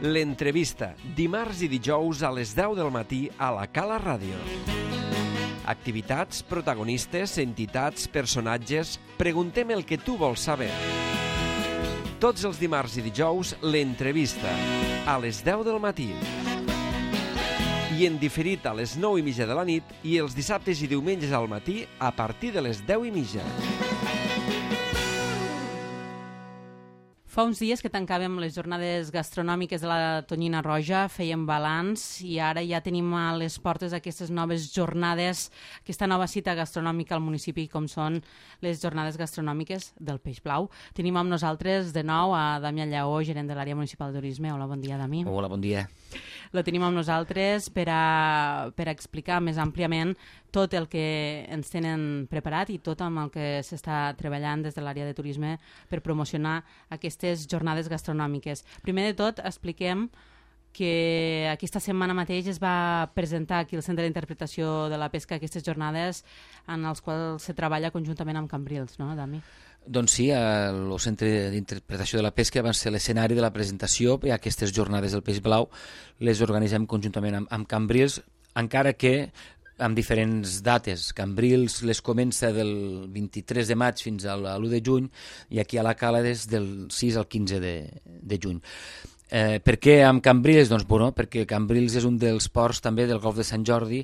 L'entrevista, dimarts i dijous a les 10 del matí a la Cala Ràdio. Activitats, protagonistes, entitats, personatges... Preguntem el que tu vols saber. Tots els dimarts i dijous, l'entrevista, a les 10 del matí. I en diferit a les 9:30 de la nit i els dissabtes i diumenges al matí a partir de les 10:30. Fa uns dies que tancàvem les jornades gastronòmiques de la Tonyina Roja, fèiem balanç i ara ja tenim a les portes aquestes noves jornades, aquesta nova cita gastronòmica al municipi, com són les jornades gastronòmiques del Peix Blau. Tenim amb nosaltres de nou a Damià Lleó, gerent de l'àrea municipal de turisme. Hola, bon dia, Dami. Hola, bon dia. Lo tenim amb nosaltres per a explicar més àmpliament tot el que ens tenen preparat i tot amb el que s'està treballant des de l'àrea de turisme per promocionar aquestes jornades gastronòmiques. Primer de tot, expliquem que aquesta setmana mateix es va presentar aquí al Centre d'Interpretació de la Pesca aquestes jornades en les quals se treballa conjuntament amb Cambrils, no, Dami? Doncs sí, el Centre d'Interpretació de la Pesca va ser l'escenari de la presentació i aquestes jornades del Peix Blau les organitzem conjuntament amb Cambrils, encara que amb diferents dates. Cambrils les comença del 23 de maig fins a l'1 de juny i aquí a la Cala des del 6 al 15 de juny. Per què amb Cambrils? Doncs bueno, perquè Cambrils és un dels ports també del Golf de Sant Jordi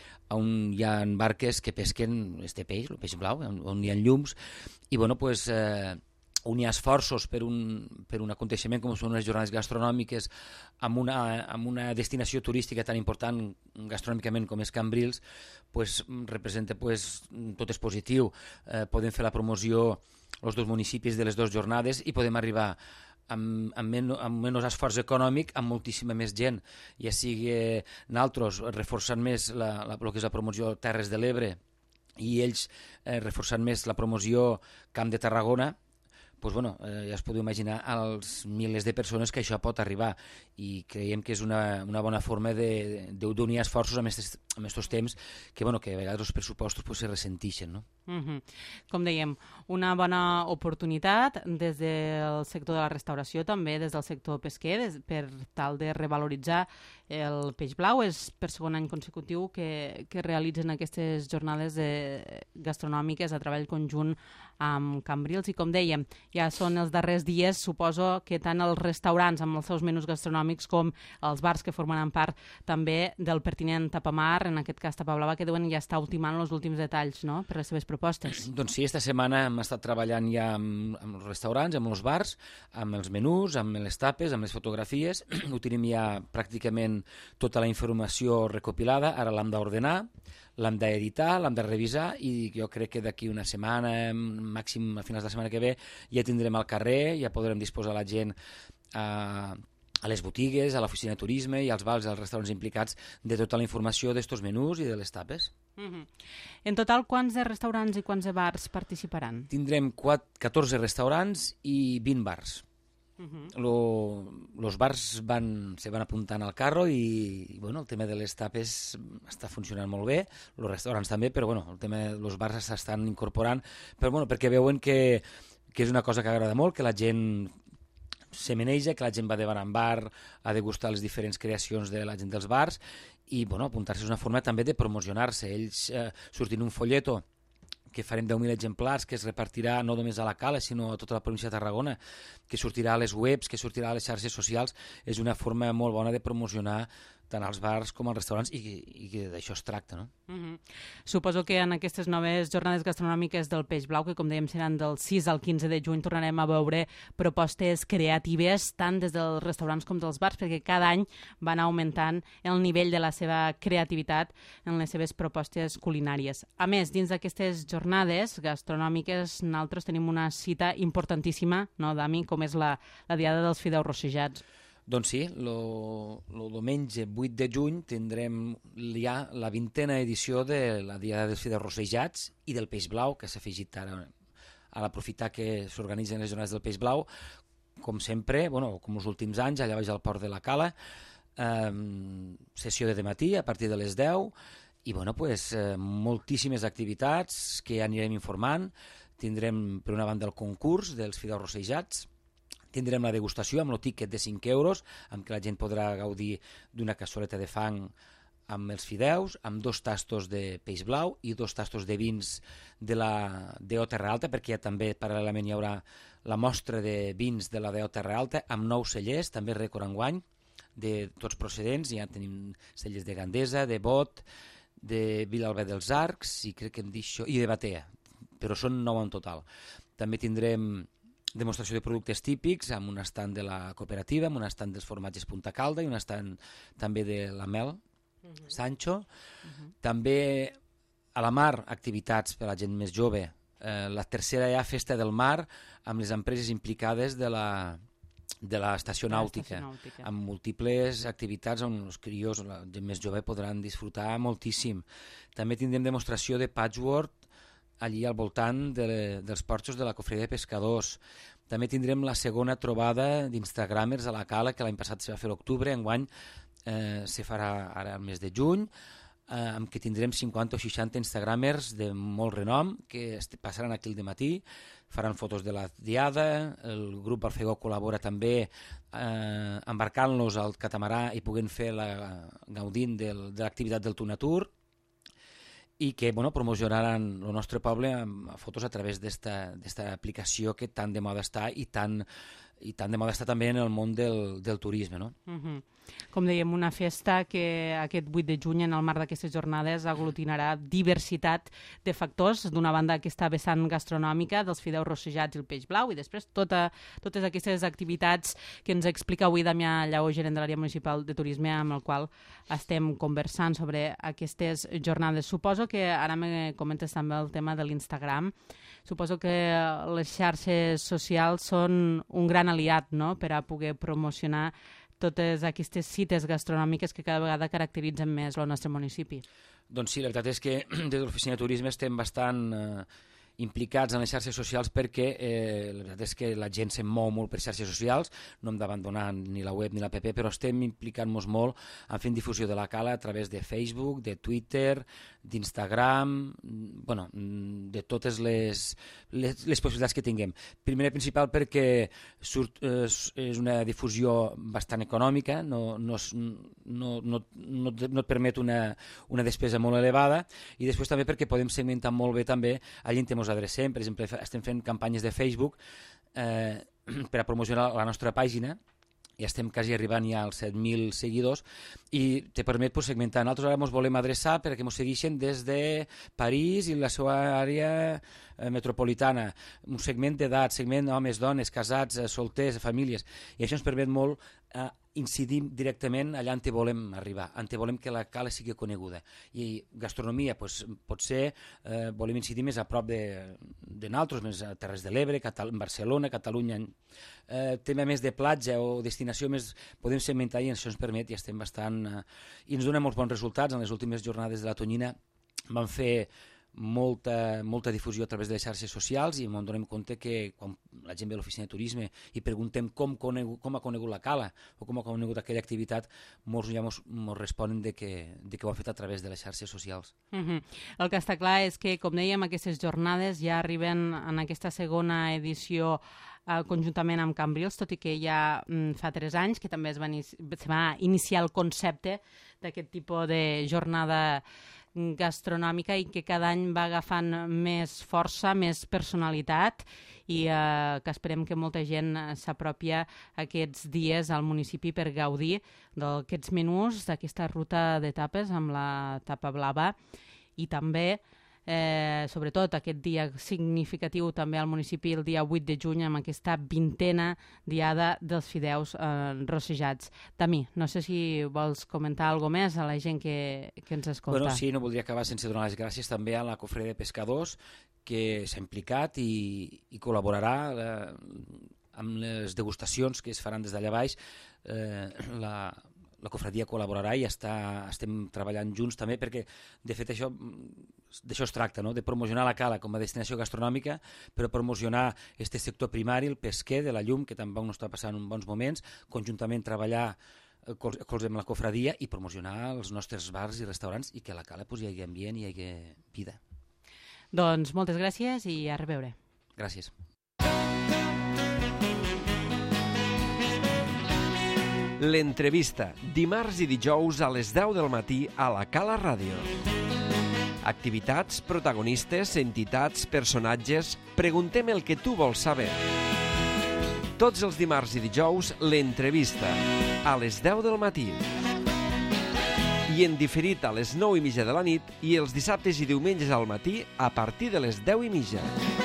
on hi ha barques que pesquen este peix, el peix blau, on hi ha llums i bueno, pues, on hi ha esforços per un aconteixement com són les jornades gastronòmiques amb una destinació turística tan important gastronòmicament com és Cambrils, pues, representa pues, tot és positiu. Podem fer la promoció els dos municipis de les dues jornades i podem arribar amb menys esforç econòmic amb moltíssima més gent, ja sigui nosaltres reforçant més el que és la promoció Terres de l'Ebre i ells reforçant més la promoció Camp de Tarragona, doncs, bueno, ja es podeu imaginar els milers de persones que això pot arribar i creiem que és una bona forma d'unir esforços en aquests temps que, bueno, que a vegades els pressupostos pues, se ressentixen. No? Com dèiem, una bona oportunitat des del sector de la restauració, també des del sector pesquer, per tal de revaloritzar el peix blau. És per segon any consecutiu que realitzen aquestes jornades gastronòmiques a treball conjunt amb Cambrils i, com dèiem, ja són els darrers dies, suposo que tant els restaurants amb els seus menús gastronòmics com els bars que formen part també del pertinent Tapamar, en aquest cas Tapablava, que deuen ja estar ultimant els últims detalls, no?, per les seves propostes. Doncs sí, esta setmana hem estat treballant ja amb els restaurants, amb els bars, amb els menús, amb les tapes, amb les fotografies. Ho tenim ja pràcticament tota la informació recopilada, ara l'hem d'ordenar, l'hem d'editar, l'hem de revisar i jo crec que d'aquí una setmana, màxim a finals de la setmana que ve, ja tindrem al carrer, ja podrem disposar la gent a les botigues, a l'oficina de turisme i als bars i als restaurants implicats de tota la informació d'estos menús i de les tapes. En total, quants de restaurants i quants de bars participaran? Tindrem 14 restaurants i 20 bars. Los bars se van apuntant al carro i bueno, el tema de les tapes està funcionant molt bé, els restaurants també, però bueno, el tema de los bars s'estan incorporant, però bueno, perquè veuen que és una cosa que agrada molt, que la gent se meneja, que la gent va de bar en bar a degustar les diferents creacions de la gent dels bars i bueno, apuntar-se és una forma també de promocionar-se. Ells sortint un folleto que farem 10.000 exemplars, que es repartirà no només a la Cala, sinó a tota la província de Tarragona, que sortirà a les webs, que sortirà a les xarxes socials, és una forma molt bona de promocionar tant als bars com als restaurants i que d'això es tracta, no? Suposo que en aquestes noves jornades gastronòmiques del Peix Blau, que com dèiem seran del 6 al 15 de juny, tornarem a veure propostes creatives tant des dels restaurants com dels bars, perquè cada any van augmentant el nivell de la seva creativitat en les seves propostes culinàries. A més, dins d'aquestes jornades gastronòmiques, nosaltres tenim una cita importantíssima, no, Dami, com és la Diada dels Fideus Rossejats. Doncs sí, el diumenge 8 de juny tindrem ja la 20a edició de la Diada dels Fideus Rossejats i del Peix Blau, que s'ha afegit ara a l'aprofitar que s'organitzen les jornades del Peix Blau, com sempre, bueno, com els últims anys, allà baix al port de la Cala, sessió de dematí a partir de les 10 i bueno, pues, moltíssimes activitats que anirem informant. Tindrem per una banda el concurs dels Fideus Rossejats, Tindrem la degustació amb el tíquet de 5 euros, amb què la gent podrà gaudir d'una cassoleta de fang amb els fideus, amb 2 tastos de peix blau i 2 tastos de vins de la DO Terra Alta, perquè ja també paral·lelament hi haurà la mostra de vins de la DO Terra Alta amb 9 cellers, també rècord enguany, de tots procedents. Ja tenim cellers de Gandesa, de Bot, de Vilalba dels Arcs i crec que hem dit això, i de Batea, però són 9 en total. També tindrem demostració de productes típics amb un estand de la cooperativa, amb un estand dels formatges Punta Calda i un estand també de la mel Sancho. També a la mar activitats per a la gent més jove, la tercera ja festa del mar amb les empreses implicades de l'estació nàutica, amb múltiples activitats on els crios, la gent més jove, podran disfrutar moltíssim. També tindrem demostració de patchwork allí al voltant dels porxos de la cofreria de pescadors. També tindrem la segona trobada d'instagramers a la Cala, que l'any passat se va fer a l'octubre, enguany se farà ara al mes de juny, amb què tindrem 50 o 60 instagramers de molt renom que passaran aquí al dematí, faran fotos de la diada. El grup Alfegó col·labora també embarcant-los al catamarà i puguent fer gaudint de l'activitat del Tunatur, i que promocionaran el nostre poble amb fotos a través d'esta aplicació que tan de moda està i tan de moda està també en el món del turisme, no? Com dèiem, una festa que aquest 8 de juny en el marc d'aquestes jornades aglutinarà diversitat de factors, d'una banda aquesta vessant gastronòmica dels fideus rossejats i el peix blau, i després totes aquestes activitats que ens explica avui Damià Lleó, gerent de l'àrea municipal de turisme, amb el qual estem conversant sobre aquestes jornades. Suposo que ara me comentes també el tema de l'Instagram. Suposo que les xarxes socials són un gran aliat, no?, per a poder promocionar totes aquestes cites gastronòmiques que cada vegada caracteritzen més el nostre municipi. Doncs sí, la veritat és que des de l'Oficina de Turisme estem bastant implicats en les xarxes socials perquè la veritat és que la gent se'n mou molt per xarxes socials, no hem d'abandonar ni la web ni l'app, però estem implicant-nos molt en fent difusió de la Cala a través de Facebook, de Twitter, d'Instagram, de totes les possibilitats que tinguem. Primer i principal perquè és una difusió bastant econòmica, no et permet una despesa molt elevada, i després també perquè podem segmentar molt bé també a gent que ens adrecem. Per exemple, estem fent campanyes de Facebook per a promocionar la nostra pàgina, i estem quasi arribant ja als 7.000 seguidors, i te permet segmentar. Nosaltres ara ens volem adreçar perquè ens segueixen des de París i la seva àrea metropolitana, un segment d'edat, segment homes, dones, casats, solters, famílies, i això ens permet molt incidir directament allà on volem arribar, on volem que la Cala sigui coneguda. I gastronomia, potser volem incidir més a prop de nosaltres, més a Terres de l'Ebre, Barcelona, Catalunya. Tema més de platja o destinació més podem segmentar, i això ens permet, i estem bastant i ens dona molts bons resultats. En les últimes jornades de la Tonyina vam fer molta difusió a través de les xarxes socials, i ens donem compte que quan la gent ve a l'Oficina de Turisme i preguntem com ha conegut la Cala o com ha conegut aquella activitat, molts ja ens responen que ho han fet a través de les xarxes socials. El que està clar és que, com dèiem, aquestes jornades ja arriben en aquesta segona edició conjuntament amb Cambrils, tot i que ja fa 3 anys que també se va iniciar el concepte d'aquest tipus de jornada gastronòmica, i que cada any va agafant més força, més personalitat, i que esperem que molta gent s'apropia aquests dies al municipi per gaudir d'aquests menús, d'aquesta ruta d'etapes amb la tapa blava, i també sobretot aquest dia significatiu també al municipi, el dia 8 de juny, amb aquesta 20a diada dels fideus rossejats. Dami, no sé si vols comentar alguna més a la gent que ens escolta. Sí, no voldria acabar sense donar les gràcies també a la Cofredia de Pescadors, que s'ha implicat i col·laborarà amb les degustacions que es faran des d'allà baix. La cofradia col·laborarà i estem treballant junts també, perquè de fet d'això es tracta, no?, de promocionar la Cala com a destinació gastronòmica, però promocionar este sector primari, el pesquer de la llum, que tampoc no està passant uns bons moments, conjuntament treballar colze amb la cofradia i promocionar els nostres bars i restaurants, i que a la Cala hi hagi ambient i hi hagi vida. Doncs moltes gràcies i a reveure. Gràcies. L'entrevista, dimarts i dijous a les 10 del matí a la Cala Ràdio. Activitats, protagonistes, entitats, personatges... Preguntem el que tu vols saber. Tots els dimarts i dijous, l'entrevista, a les 10 del matí. I en diferit a les 9:30 de la nit i els dissabtes i diumenges al matí a partir de les 10:30.